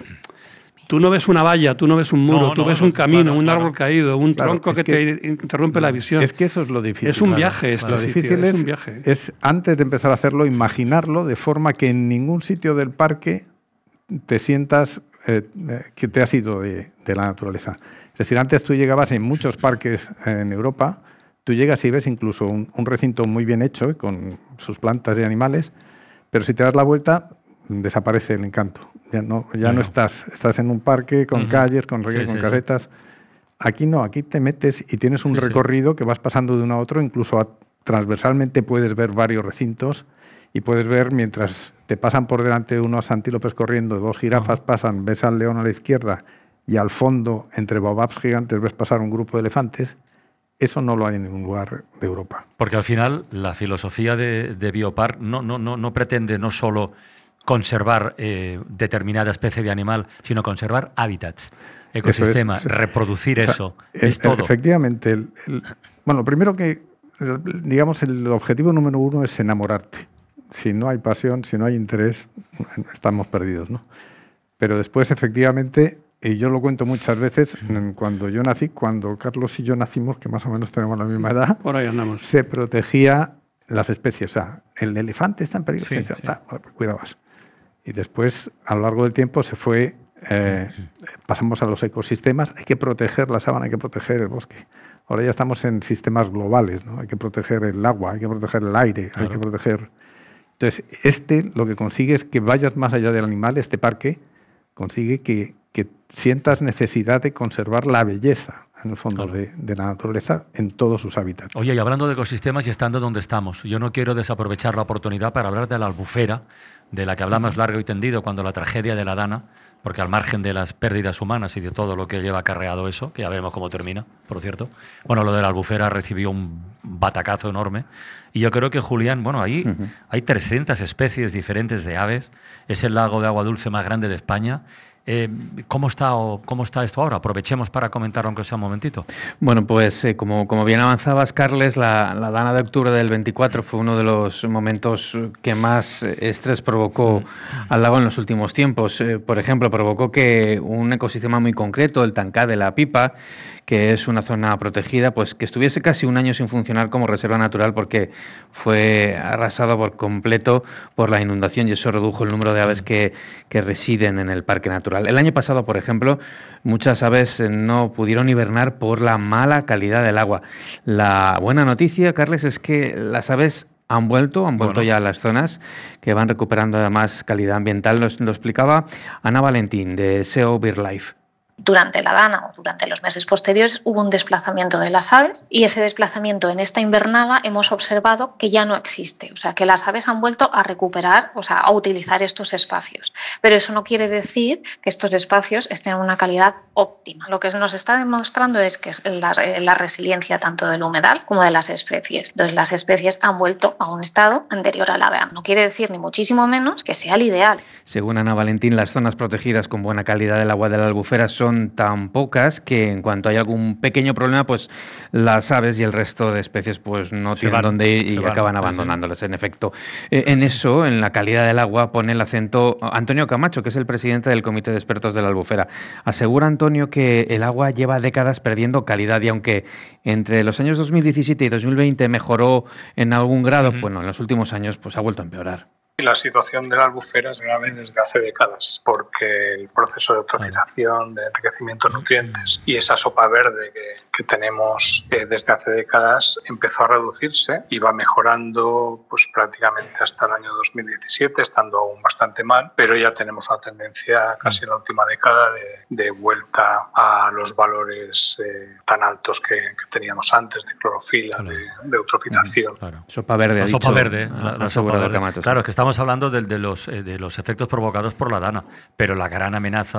Tú no ves una valla, tú no ves un muro, No, tú no, ves no, un camino, claro, un claro. árbol caído, un Claro, tronco es que, que- te interrumpe la visión. Es que eso es lo difícil. Es un Claro, viaje esto, Lo sí, difícil tío, es, es un viaje. es, antes de empezar a hacerlo, imaginarlo de forma que en ningún sitio del parque te sientas eh, eh, que te has ido de, de la naturaleza. Es decir, antes tú llegabas en muchos parques en Europa, tú llegas y ves incluso un, un recinto muy bien hecho, eh, con sus plantas y animales, pero si te das la vuelta, desaparece el encanto. Ya no, ya No, no no. estás, estás en un parque con Ujú. calles, con, Sí, reglas, con sí, sí. casetas. Aquí no, aquí te metes y tienes un Sí, sí. recorrido que vas pasando de uno a otro, incluso a- transversalmente puedes ver varios recintos y puedes ver mientras te pasan por delante unos antílopes corriendo, dos jirafas pasan, ves al león a la izquierda y al fondo, entre baobabs gigantes, ves pasar un grupo de elefantes. Eso no lo hay en ningún lugar de Europa. Porque al final la filosofía de, de Biopark no, no, no, no pretende no solo conservar eh, determinada especie de animal, sino conservar hábitats, ecosistemas, Eso es, sí. reproducir O sea, eso. el- es todo. Efectivamente. El, el- bueno, primero que, el- digamos, el objetivo número uno es enamorarte. Si no hay pasión, si no hay interés, estamos perdidos, ¿no? Pero después, efectivamente, y yo lo cuento muchas veces, en- cuando yo nací, cuando Carlos y yo nacimos, que más o menos tenemos la misma edad, Por ahí andamos. se protegía las especies. O sea, el elefante está en peligro. Sí, de extinción, sí. ta, bueno, pues cuidabas. Y después, a lo largo del tiempo, se fue, eh, pasamos a los ecosistemas. Hay que proteger la sabana, hay que proteger el bosque. Ahora ya estamos en sistemas globales, ¿no? Hay que proteger el agua, hay que proteger el aire, Claro. hay que proteger... Entonces, este lo que consigue es que vayas más allá del animal, este parque consigue que, que sientas necesidad de conservar la belleza, en el fondo, Claro. de, de la naturaleza en todos sus hábitats. Oye, y hablando de ecosistemas y estando donde estamos, yo no quiero desaprovechar la oportunidad para hablar de la albufera, de la que hablamos largo y tendido cuando la tragedia de la Dana, porque al margen de las pérdidas humanas y de todo lo que lleva acarreado eso, que ya veremos cómo termina, por cierto, bueno, lo de la albufera recibió un batacazo enorme. Y yo creo que, Julián, bueno, ahí Ujú. hay trescientas especies diferentes de aves, es el lago de agua dulce más grande de España. Eh, ¿cómo, está, o, ¿Cómo está esto ahora? Aprovechemos para comentarlo, aunque sea un momentito. Bueno, pues eh, como, como bien avanzabas, Carles, la, la Dana de octubre del veinticuatro fue uno de los momentos que más eh, estrés provocó al lago en los últimos tiempos. Eh, por ejemplo, provocó que un ecosistema muy concreto, el Tancá de la Pipa, que es una zona protegida, pues que estuviese casi un año sin funcionar como reserva natural porque fue arrasado por completo por la inundación y eso redujo el número de aves que, que residen en el parque natural. El año pasado, por ejemplo, muchas aves eh, no pudieron hibernar por la mala calidad del agua. La buena noticia, Carles, es que las aves han vuelto, han vuelto Bueno. ya a las zonas que van recuperando además calidad ambiental. Nos lo explicaba Ana Valentín de S E O BirdLife. Durante la Dana o durante los meses posteriores hubo un desplazamiento de las aves y ese desplazamiento en esta invernada hemos observado que ya no existe, o sea que las aves han vuelto a recuperar, o sea, a utilizar estos espacios. Pero eso no quiere decir que estos espacios estén en una calidad óptima. Lo que nos está demostrando es que es la, la resiliencia tanto del humedal como de las especies. Entonces las especies han vuelto a un estado anterior a la Dana. No quiere decir ni muchísimo menos que sea el ideal. Según Ana Valentín, las zonas protegidas con buena calidad del agua de la albufera son tan pocas que en cuanto hay algún pequeño problema, pues las aves y el resto de especies pues no Se tienen van, dónde ir y se van, acaban sí, sí. abandonándolas. En efecto, Eh, en eso, en la calidad del agua, pone el acento Antonio Camacho, que es el presidente del Comité de Expertos de la Albufera. Asegura Antonio que el agua lleva décadas perdiendo calidad y aunque entre los años dos mil diecisiete y dos mil veinte mejoró en algún grado, Ujú. bueno, en los últimos años pues ha vuelto a empeorar. La situación de la albufera es grave desde hace décadas porque el proceso de eutrofización, de enriquecimiento de nutrientes y esa sopa verde que, que tenemos eh, desde hace décadas empezó a reducirse y va mejorando pues, prácticamente hasta el año dos mil diecisiete, estando aún bastante mal, pero ya tenemos una tendencia casi en la última década de, de vuelta a los valores eh, tan altos que, que teníamos antes de clorofila, Claro. de, de eutrofización. Claro. Sopa verde, La ha sopa dicho, verde, ha- la, ha la sopa asegurado verde. Camacho, sí. Claro, es que estamos hablando del- de, los, eh, de los efectos provocados por la Dana, pero la gran amenaza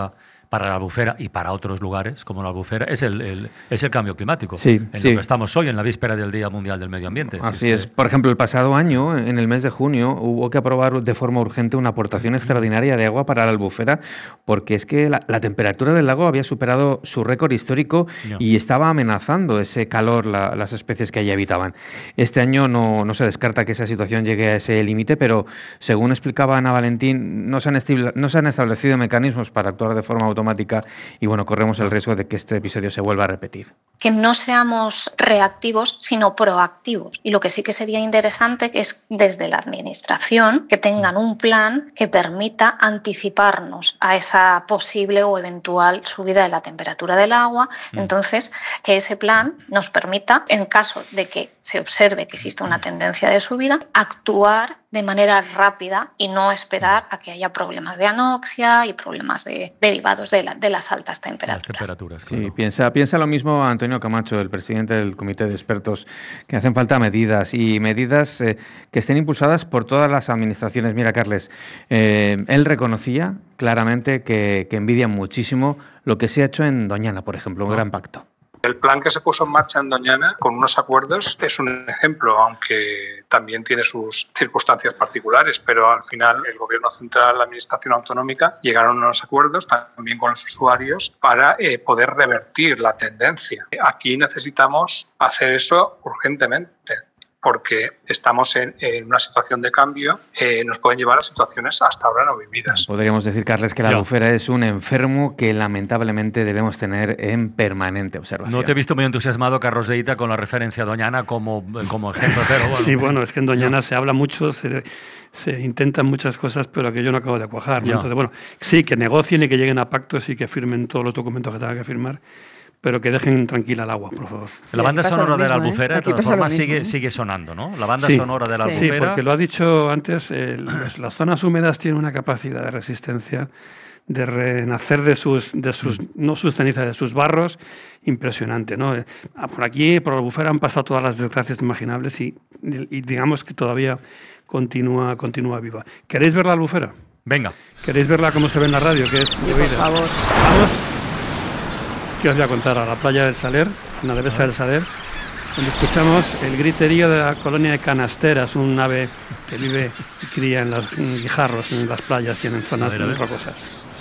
para la Albufera y para otros lugares como la Albufera es el, el, es el cambio climático. Sí, en sí. lo que estamos hoy, en la víspera del Día Mundial del Medio Ambiente. Así si es. es. Que... Por ejemplo, el pasado año, en el mes de junio, hubo que aprobar de forma urgente una aportación extraordinaria de agua para la Albufera, porque es que la, la temperatura del lago había superado su récord histórico No. y estaba amenazando ese calor la, las especies que allí habitaban. Este año no, no se descarta que esa situación llegue a ese límite, pero según explicaba Ana Valentín, no se han, estil- no se han establecido mecanismos para actuar de forma automática y bueno, corremos el riesgo de que este episodio se vuelva a repetir. Que no seamos reactivos, sino proactivos. Y lo que sí que sería interesante es desde la Administración que tengan un plan que permita anticiparnos a esa posible o eventual subida de la temperatura del agua. Mm. Entonces, que ese plan nos permita, en caso de que se observe que existe una tendencia de subida, actuar de manera rápida y no esperar a que haya problemas de anoxia y problemas de, derivados de, la, de las altas temperaturas. Las temperaturas sí, claro. piensa, piensa lo mismo Antonio Camacho, el presidente del Comité de Expertos, que hacen falta medidas y medidas eh, que estén impulsadas por todas las administraciones. Mira, Carles, eh, él reconocía claramente que, que envidia muchísimo lo que se ha hecho en Doñana, por ejemplo, un gran pacto. El plan que se puso en marcha en Doñana, con unos acuerdos, es un ejemplo, aunque también tiene sus circunstancias particulares, pero al final el Gobierno Central, la Administración Autonómica, llegaron a unos acuerdos también con los usuarios para eh, poder revertir la tendencia. Aquí necesitamos hacer eso urgentemente, porque estamos en, en una situación de cambio, eh, nos pueden llevar a situaciones hasta ahora no vividas. Podríamos decir, Carles, que la albufera es un enfermo que lamentablemente debemos tener en permanente observación. No te he visto muy entusiasmado, Carlos de Ita, con la referencia a Doñana como, como ejemplo, pero bueno. Sí, bueno, es que en Doñana se habla mucho, se, se intentan muchas cosas, pero que yo no acabo de cuajar, ¿no? Entonces, bueno, sí, que negocien y que lleguen a pactos y que firmen todos los documentos que tengan que firmar, pero que dejen tranquila el agua, por favor. La banda sonora mismo, de la Albufera, ¿eh? de todas formas, mismo, sigue, ¿eh? sigue sonando, ¿no? La banda sí, sonora de la sí. Albufera... Sí, porque lo ha dicho antes, eh, las, las zonas húmedas tienen una capacidad de resistencia, de renacer de sus, de sus no sus cenizas, de sus barros, impresionante, ¿no? Por aquí, por la Albufera, han pasado todas las desgracias imaginables y, y digamos que todavía continúa, continúa viva. ¿Queréis ver la Albufera? Venga. ¿Queréis verla como se ve en la radio? Que es Sí, por favor. Vamos. ¿Qué os voy a contar? A la playa del Saler, en la dehesa del Saler, donde escuchamos el griterío de la colonia de Canasteras, un ave que vive y cría en los en guijarros, en las playas y en zonas muy rocosas.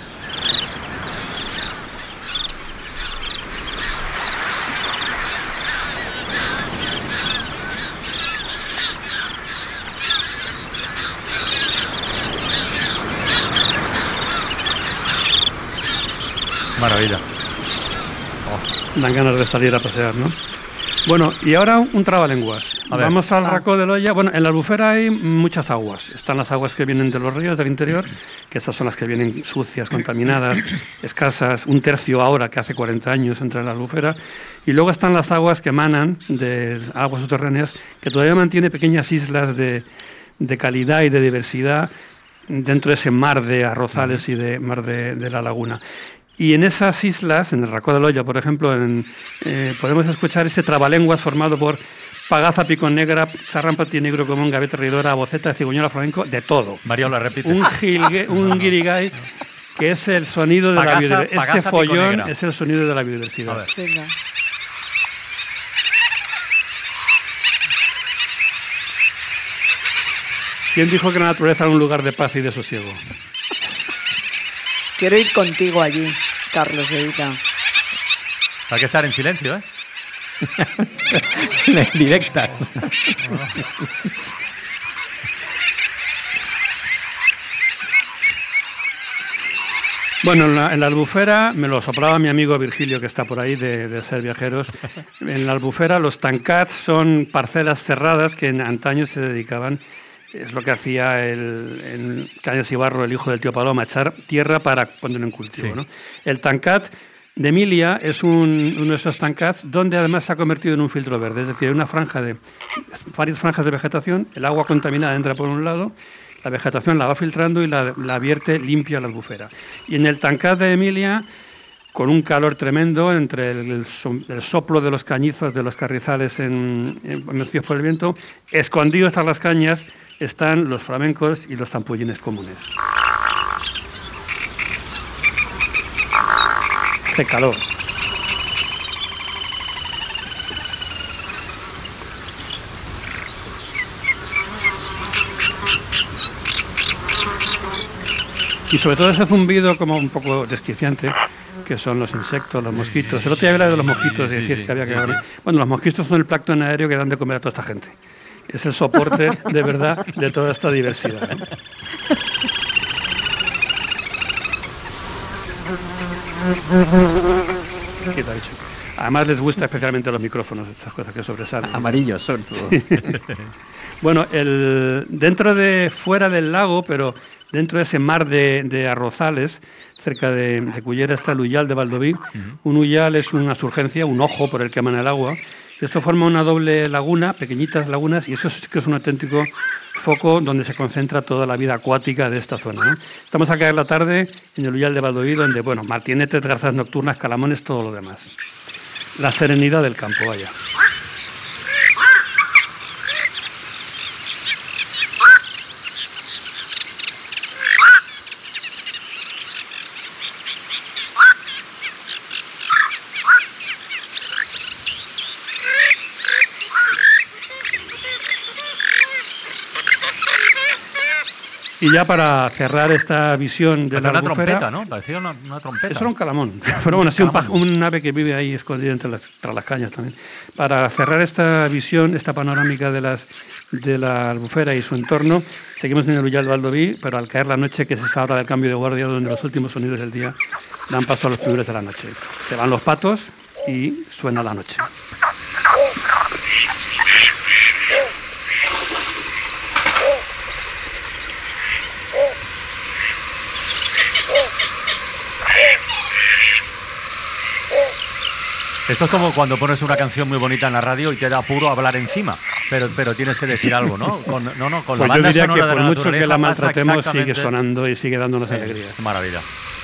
Maravilla. Dan ganas de salir a pasear, ¿no? Bueno, y ahora un trabalenguas. A ver. Vamos al Ah. Racó del Oya. Bueno, en la Albufera hay muchas aguas. Están las aguas que vienen de los ríos del interior, que esas son las que vienen sucias, contaminadas, escasas. Un tercio ahora, que hace cuarenta años entra en la Albufera. Y luego están las aguas que emanan de aguas subterráneas, que todavía mantiene pequeñas islas de, de calidad y de diversidad dentro de ese mar de arrozales y de mar de, de la laguna. Y en esas islas, en el Racó del Oya, por ejemplo, en, eh, podemos escuchar ese trabalenguas formado por pagaza, picón negra, sarrán negro común, gaveta ridora, boceta, cigüeñola, flamenco, de todo. Mariola, repite. Un, gilgue, un guirigay, que es el sonido de Pagaza, la biodiversidad. Este pagaza, follón piconegra. es el sonido de la biodiversidad. A ver. Venga. ¿Quién dijo que la naturaleza era un lugar de paz y de sosiego? Quiero ir contigo allí, Carlos de Ita. Hay que estar en silencio, ¿eh? Directa. Bueno, en la, en la Albufera, me lo soplaba mi amigo Virgilio, que está por ahí, de, de Ser Viajeros. En la Albufera los tancats son parcelas cerradas que en antaño se dedicaban, es lo que hacía el, el Cañas Ibarro, el hijo del tío Paloma, echar tierra para ponerlo en cultivo, Sí. ¿no? El tancat de Emilia es un, uno de esos tancats donde además se ha convertido en un filtro verde, es decir, hay una franja de, varias franjas de vegetación, el agua contaminada entra por un lado, la vegetación la va filtrando y la, la vierte limpia a la Albufera. Y en el tancat de Emilia, con un calor tremendo entre el, el, so, el soplo de los cañizos, de los carrizales en, en, mecidos por el viento, escondidos tras las cañas están los flamencos y los zampullines comunes. hace calor. Y sobre todo ese zumbido como un poco desquiciante, que son los insectos, los mosquitos. El otro día hablaba de los mosquitos y Sí, decías sí, que había sí, que... sí. Bueno, los mosquitos son el plancton aéreo que dan de comer a toda esta gente. Es el soporte, de verdad, de toda esta diversidad, ¿no? ¿Qué te ha dicho? Además les gusta especialmente los micrófonos, estas cosas que sobresalen. Amarillos son todo. Sí. Bueno, el, dentro de, fuera del lago, pero dentro de ese mar de, de arrozales, cerca de, de Cullera está el Uyal de Valdoví. Uh-huh. Un uyal es una surgencia, un ojo por el que emana el agua. Esto forma una doble laguna, pequeñitas lagunas, y eso sí que es un auténtico foco donde se concentra toda la vida acuática de esta zona, ¿no? Estamos acá en la tarde en el Uyal de Valdoví, donde, bueno, martinetes, garzas nocturnas, calamones, todo lo demás. La serenidad del campo, vaya. Y ya para cerrar esta visión de la una albufera... trompeta, ¿no? Parecía una, una trompeta. Eso era un calamón. Pero bueno, sí, un, un ave que vive ahí escondida entre las, tras las cañas también. Para cerrar esta visión, esta panorámica de, las, de la albufera y su entorno, seguimos en el Uyal de Valdoví, pero al caer la noche, que es esa hora del cambio de guardia, donde los últimos sonidos del día dan paso a los primeros de la noche. Se van los patos y suena la noche. Esto es como cuando pones una canción muy bonita en la radio y te da apuro hablar encima, pero, pero tienes que decir algo, ¿no? Con, no, no, con pues la banda yo diría sonora que por de la mucho que la maltratemos, exactamente... sigue sonando y sigue dándonos alegría. Maravilla.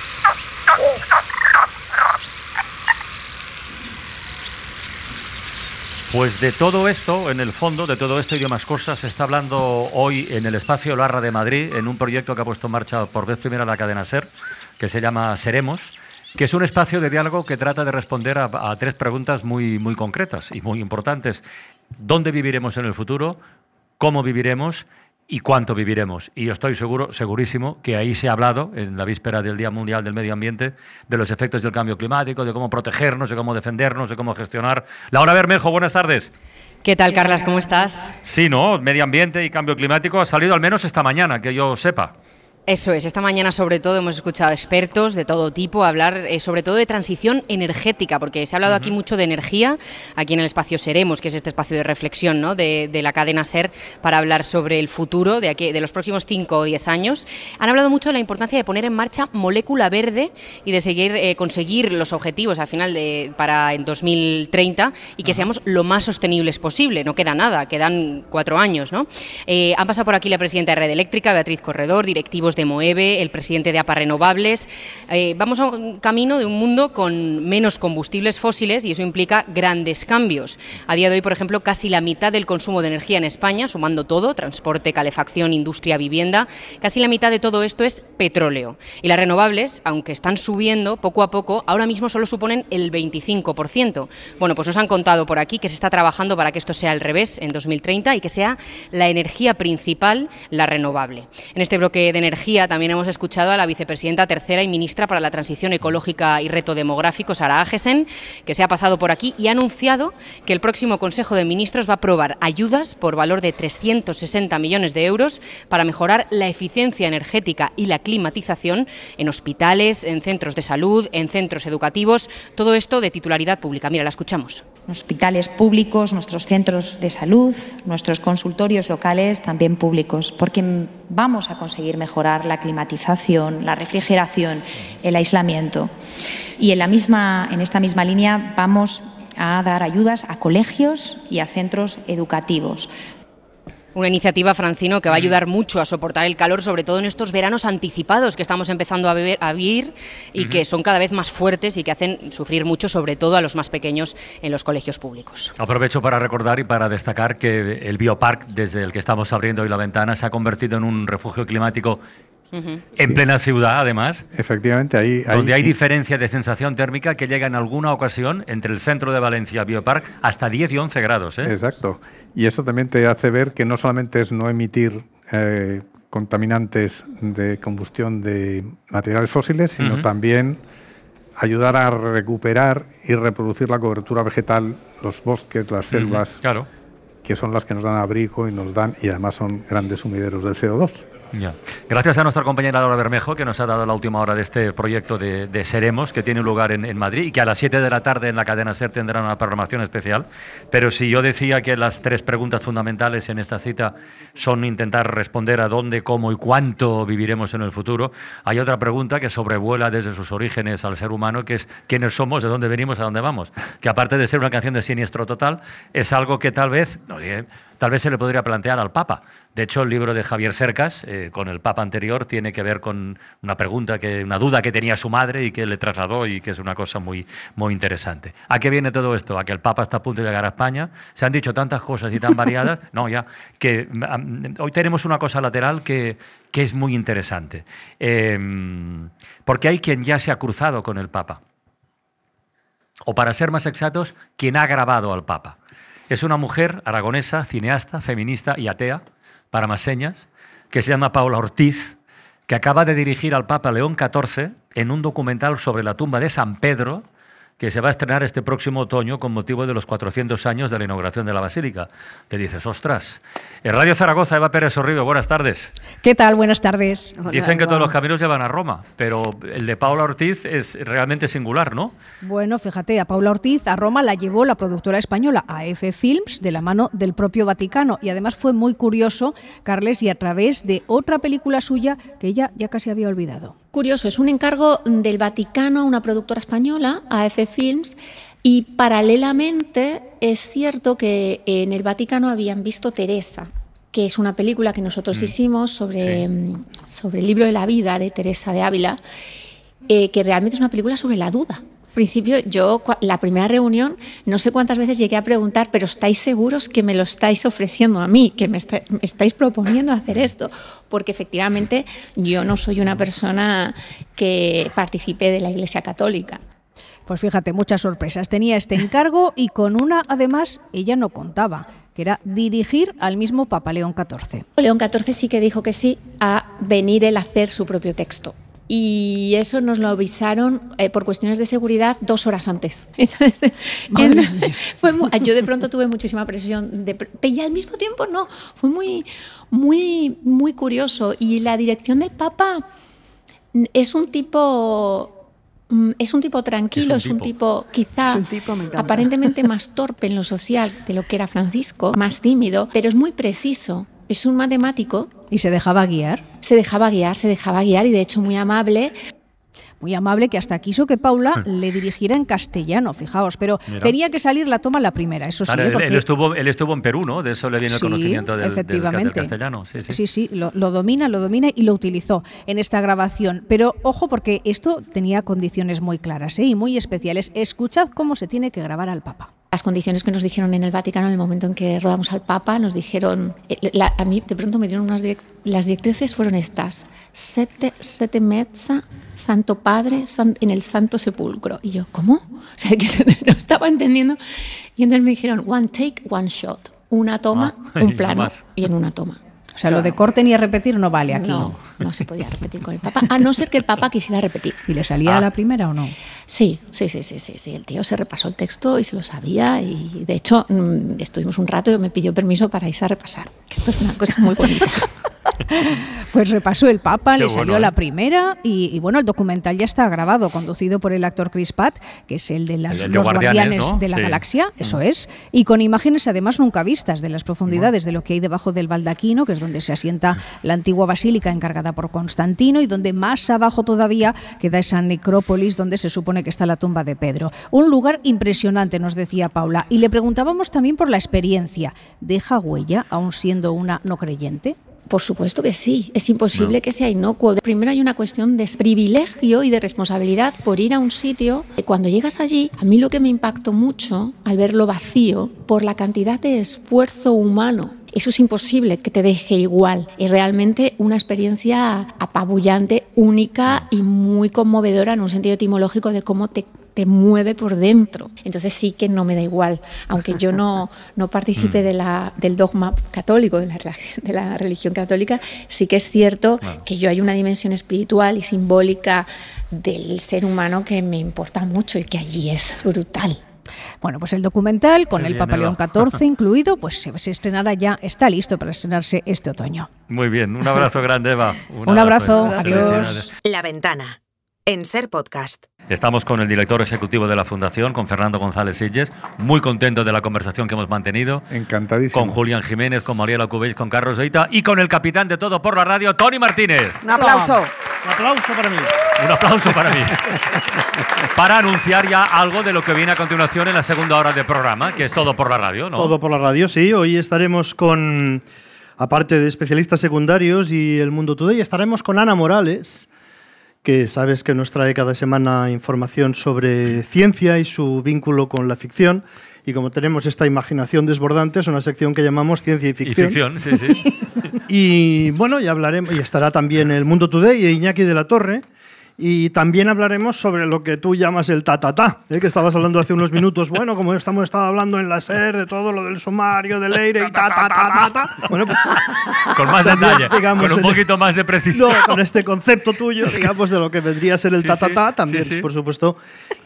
Pues de todo esto, en el fondo, de todo esto y de más cosas, se está hablando hoy en el Espacio Larra de Madrid, en un proyecto que ha puesto en marcha por vez primera la cadena SER, que se llama Seremos, que es un espacio de diálogo que trata de responder a, a tres preguntas muy, muy concretas y muy importantes. ¿Dónde viviremos en el futuro? ¿Cómo viviremos? ¿Y cuánto viviremos? Y yo estoy seguro, segurísimo, que ahí se ha hablado, en la víspera del Día Mundial del Medio Ambiente, de los efectos del cambio climático, de cómo protegernos, de cómo defendernos, de cómo gestionar. Laura Bermejo, buenas tardes. ¿Qué tal, Carlas? ¿Cómo estás? Sí, ¿no? Medio ambiente y cambio climático ha salido al menos esta mañana, que yo sepa. Eso es, esta mañana sobre todo hemos escuchado expertos de todo tipo hablar eh, sobre todo de transición energética, porque se ha hablado uh-huh. aquí mucho de energía, aquí en el espacio Seremos, que es este espacio de reflexión, ¿no? de, de la cadena SER, para hablar sobre el futuro de, aquí, de los próximos cinco o diez años. Han hablado mucho de la importancia de poner en marcha molécula verde y de seguir eh, conseguir los objetivos al final de, para en dos mil treinta y que uh-huh. seamos lo más sostenibles posible. No queda nada, quedan cuatro años, ¿no? Eh, han pasado por aquí la presidenta de Red Eléctrica, Beatriz Corredor, directivos de Moeve, el presidente de APA Renovables. Eh, vamos a un camino de un mundo con menos combustibles fósiles y eso implica grandes cambios. A día de hoy, por ejemplo, casi la mitad del consumo de energía en España, sumando todo, transporte, calefacción, industria, vivienda, casi la mitad de todo esto es petróleo. Y las renovables, aunque están subiendo poco a poco, ahora mismo solo suponen el veinticinco por ciento. Bueno, pues nos han contado por aquí que se está trabajando para que esto sea al revés en dos mil treinta y que sea la energía principal la renovable. En este bloque de energía también hemos escuchado a la vicepresidenta tercera y ministra para la Transición Ecológica y Reto Demográfico, Sara Agesen, que se ha pasado por aquí y ha anunciado que el próximo Consejo de Ministros va a aprobar ayudas por valor de trescientos sesenta millones de euros para mejorar la eficiencia energética y la climatización en hospitales, en centros de salud, en centros educativos, todo esto de titularidad pública. Mira, la escuchamos. Hospitales públicos, nuestros centros de salud, nuestros consultorios locales también públicos, porque vamos a conseguir mejorar la climatización, la refrigeración, el aislamiento. Y en, la misma, en esta misma línea vamos a dar ayudas a colegios y a centros educativos. Una iniciativa, Francino, que va a ayudar mucho a soportar el calor, sobre todo en estos veranos anticipados que estamos empezando a, beber, a vivir y uh-huh. que son cada vez más fuertes y que hacen sufrir mucho, sobre todo a los más pequeños en los colegios públicos. Aprovecho para recordar y para destacar que el Biopark, desde el que estamos abriendo hoy la ventana, se ha convertido en un refugio climático Uh-huh. En sí. plena ciudad, además. Efectivamente, ahí... Donde ahí... hay diferencia de sensación térmica que llega en alguna ocasión entre el centro de Valencia Biopark hasta diez y once grados. ¿eh? Exacto. Y eso también te hace ver que no solamente es no emitir eh, contaminantes de combustión de materiales fósiles, sino uh-huh. también ayudar a recuperar y reproducir la cobertura vegetal, los bosques, las selvas, uh-huh. claro. que son las que nos dan abrigo y nos dan, y además son grandes sumideros de C O dos. Ya. Gracias a nuestra compañera Laura Bermejo, que nos ha dado la última hora de este proyecto de, de Seremos, que tiene lugar en, en Madrid y que a las siete de la tarde en la cadena SER tendrá una programación especial. Pero si yo decía que las tres preguntas fundamentales en esta cita son intentar responder a dónde, cómo y cuánto viviremos en el futuro, hay otra pregunta que sobrevuela desde sus orígenes al ser humano, que es quiénes somos, de dónde venimos, a dónde vamos. Que aparte de ser una canción de Siniestro Total, es algo que tal vez... No, eh, Tal vez se le podría plantear al Papa. De hecho, el libro de Javier Cercas, eh, con el Papa anterior, tiene que ver con una pregunta, que, una duda que tenía su madre y que le trasladó y que es una cosa muy, muy interesante. ¿A qué viene todo esto? A que el Papa está a punto de llegar a España. Se han dicho tantas cosas y tan variadas. No, ya, que um, hoy tenemos una cosa lateral que, que es muy interesante. Eh, porque hay quien ya se ha cruzado con el Papa. O para ser más exactos, quien ha grabado al Papa. Es una mujer aragonesa, cineasta, feminista y atea, para más señas, que se llama Paula Ortiz, que acaba de dirigir al Papa León catorce en un documental sobre la tumba de San Pedro, que se va a estrenar este próximo otoño con motivo de los cuatrocientos años de la inauguración de la Basílica. Que dices, ostras. En Radio Zaragoza, Eva Pérez Sorribio, buenas tardes. ¿Qué tal? Buenas tardes. Hola, Dicen que Eva. Todos los caminos llevan a Roma, pero el de Paula Ortiz es realmente singular, ¿no? Bueno, fíjate, a Paula Ortiz a Roma la llevó la productora española A F Films de la mano del propio Vaticano, y además fue muy curioso, Carles, y a través de otra película suya que ella ya casi había olvidado. Curioso, es un encargo del Vaticano a una productora española, A F Films, y paralelamente es cierto que en el Vaticano habían visto Teresa, que es una película que nosotros mm. hicimos sobre, sí. sobre el libro de la vida de Teresa de Ávila, eh, que realmente es una película sobre la duda. Al principio, yo, la primera reunión, no sé cuántas veces llegué a preguntar, pero ¿estáis seguros que me lo estáis ofreciendo a mí, que me, está, me estáis proponiendo hacer esto? Porque efectivamente yo no soy una persona que participe de la Iglesia Católica. Pues fíjate, muchas sorpresas. Tenía este encargo y con una, además, ella no contaba, que era dirigir al mismo Papa León catorce. León catorce sí que dijo que sí a venir él a hacer su propio texto. Y eso nos lo avisaron eh, por cuestiones de seguridad dos horas antes. Entonces, en, fue muy, yo de pronto tuve muchísima presión, de, y al mismo tiempo no, fue muy, muy, muy curioso. Y la dirección del Papa es un tipo... Es un tipo tranquilo, es un tipo, es un tipo quizá un tipo, aparentemente más torpe en lo social de lo que era Francisco, más tímido, pero es muy preciso. Es un matemático. ¿Y se dejaba guiar? Se dejaba guiar, se dejaba guiar y de hecho muy amable. Muy amable, que hasta quiso que Paula le dirigiera en castellano, fijaos, pero Mira. tenía que salir la toma la primera, eso claro, sí. Él, porque... él, estuvo, él estuvo en Perú, ¿no? De eso le viene sí, el conocimiento del, efectivamente. del, del castellano. Sí, sí, sí, sí lo, lo domina, lo domina y lo utilizó en esta grabación. Pero ojo, porque esto tenía condiciones muy claras, ¿eh? Y muy especiales. Escuchad cómo se tiene que grabar al Papa. Las condiciones que nos dijeron en el Vaticano en el momento en que rodamos al Papa, nos dijeron, la, a mí de pronto me dieron unas direct, las directrices fueron estas: sete, sete mezza, Santo Padre, san, en el Santo Sepulcro. Y yo, ¿cómo? O sea, que no estaba entendiendo. Y entonces me dijeron, one take, one shot. Una toma, ah, un plano y en una toma. O sea, lo de corte ni a repetir no vale aquí. No, no se podía repetir con el Papa, a no ser que el Papa quisiera repetir. ¿Y le salía ah. a la primera o no? Sí, sí, sí, sí, sí, sí. El tío se repasó el texto y se lo sabía y de hecho estuvimos un rato y me pidió permiso para irse a repasar. Esto es una cosa muy bonita. Pues repasó el Papa, Qué le salió bueno, ¿eh? la primera y, y bueno, el documental ya está grabado, conducido por el actor Chris Pratt, que es el de las, el de los Guardianes, guardianes ¿no? de la sí. Galaxia, eso mm. es, y con imágenes además nunca vistas de las profundidades mm. de lo que hay debajo del baldaquino, que es donde se asienta la antigua basílica encargada por Constantino y donde más abajo todavía queda esa necrópolis donde se supone que está la tumba de Pedro. Un lugar impresionante, nos decía Paula, y le preguntábamos también por la experiencia. ¿Deja huella aún siendo una no creyente? Por supuesto que sí, es imposible no. que sea inocuo. Primero hay una cuestión de privilegio y de responsabilidad por ir a un sitio. Cuando llegas allí, a mí lo que me impactó mucho al verlo vacío, por la cantidad de esfuerzo humano eso es imposible que te deje igual. Es realmente una experiencia apabullante, única y muy conmovedora en un sentido etimológico de cómo te te mueve por dentro. Entonces sí que no me da igual, aunque yo no, no participe de la, del dogma católico, de la, de la religión católica, sí que es cierto claro. que yo hay una dimensión espiritual y simbólica del ser humano que me importa mucho y que allí es brutal. Bueno, pues el documental, con el Papa León catorce incluido, pues se, se estrenará ya, está listo para estrenarse este otoño. Muy bien, un abrazo grande, Eva. Un, un abrazo, abrazo. Adiós. La Ventana, en Ser Podcast. Estamos con el director ejecutivo de la Fundación, con Fernando González Sitges, muy contento de la conversación que hemos mantenido. Encantadísimo. Con Julián Jiménez, con Mariela Cubells, con Carlos Oita y con el capitán de Todo por la Radio, Toni Martínez. Un aplauso. Un aplauso para mí. Un aplauso para mí. Para anunciar ya algo de lo que viene a continuación en la segunda hora de programa, que es Todo por la Radio, ¿no? Todo por la Radio, sí. Hoy estaremos con, aparte de especialistas secundarios y el Mundo Today, estaremos con Ana Morales, que sabes que nos trae cada semana información sobre ciencia y su vínculo con la ficción. Y como tenemos esta imaginación desbordante, es una sección que llamamos Ciencia y Ficción. Y ficción, sí, sí. Y bueno, y hablaremos, y estará también el Mundo Today y Iñaki de la Torre. Y también hablaremos sobre lo que tú llamas el ta-ta-ta, ¿eh? que estabas hablando hace unos minutos. Bueno, como estamos estado hablando en la SER de todo lo del sumario, del Leire y ta-ta-ta-ta-ta. Bueno, pues, con más detalle, digamos, con un poquito más de precisión. No, con este concepto tuyo, digamos, de lo que vendría a ser el sí, ta-ta-ta, sí, también, sí, sí. por supuesto,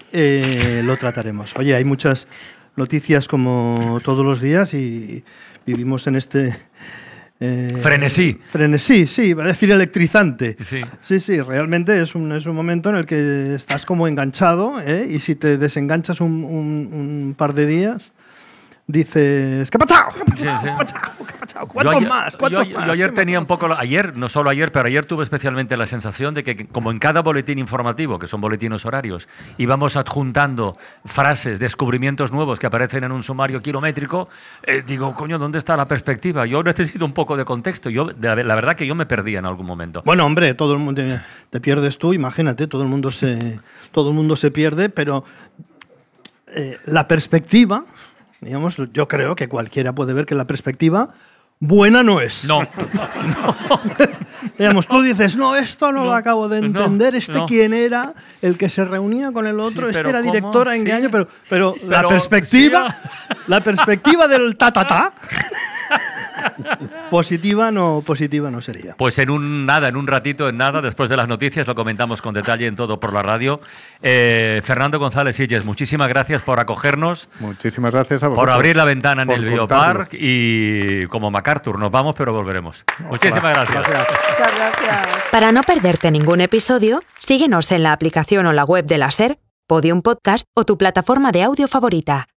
eh, lo trataremos. Oye, hay muchas noticias como todos los días y vivimos en este... Eh, frenesí. Frenesí, sí, iba a decir electrizante. Sí, sí, sí realmente es un, es un momento en el que estás como enganchado, ¿eh? Y si te desenganchas un, un, un par de días, dices, ¿qué ha pasado? ¿Qué ha pasado? Sí, sí. ¿Qué ha pasado? ¿Qué ha pasado? ¿Cuántos ayer, más? ¿Cuántos yo, más? Yo ayer tenía un poco, ayer, no solo ayer, pero ayer tuve especialmente la sensación de que, como en cada boletín informativo, que son boletines horarios, íbamos adjuntando frases, descubrimientos nuevos que aparecen en un sumario kilométrico, eh, digo, coño, ¿dónde está la perspectiva? Yo necesito un poco de contexto. Yo, de, la verdad que yo me perdí en algún momento. Bueno, hombre, todo el mundo te, te pierdes tú, imagínate, todo el mundo se, todo el mundo se pierde, pero eh, la perspectiva... Digamos, yo creo que cualquiera puede ver que la perspectiva buena no es. No. no. Digamos, tú dices, no, esto no, no lo acabo de entender, no, este no. quién era, el que se reunía con el otro, sí, este era directora sí. en qué año, pero, pero, pero la perspectiva, sí. la perspectiva del ta-ta-ta, positiva no, positiva no sería. Pues en un nada, en un ratito, en nada, después de las noticias, lo comentamos con detalle en Todo por la Radio. Eh, Fernando González Sitges, muchísimas gracias por acogernos. Muchísimas gracias a vosotros. Por abrir la ventana en el Biopark. Y como MacArthur, nos vamos, pero volveremos. Muchísimas gracias. gracias. Muchas gracias. Para no perderte ningún episodio, síguenos en la aplicación o la web de la SER, Podium Podcast o tu plataforma de audio favorita.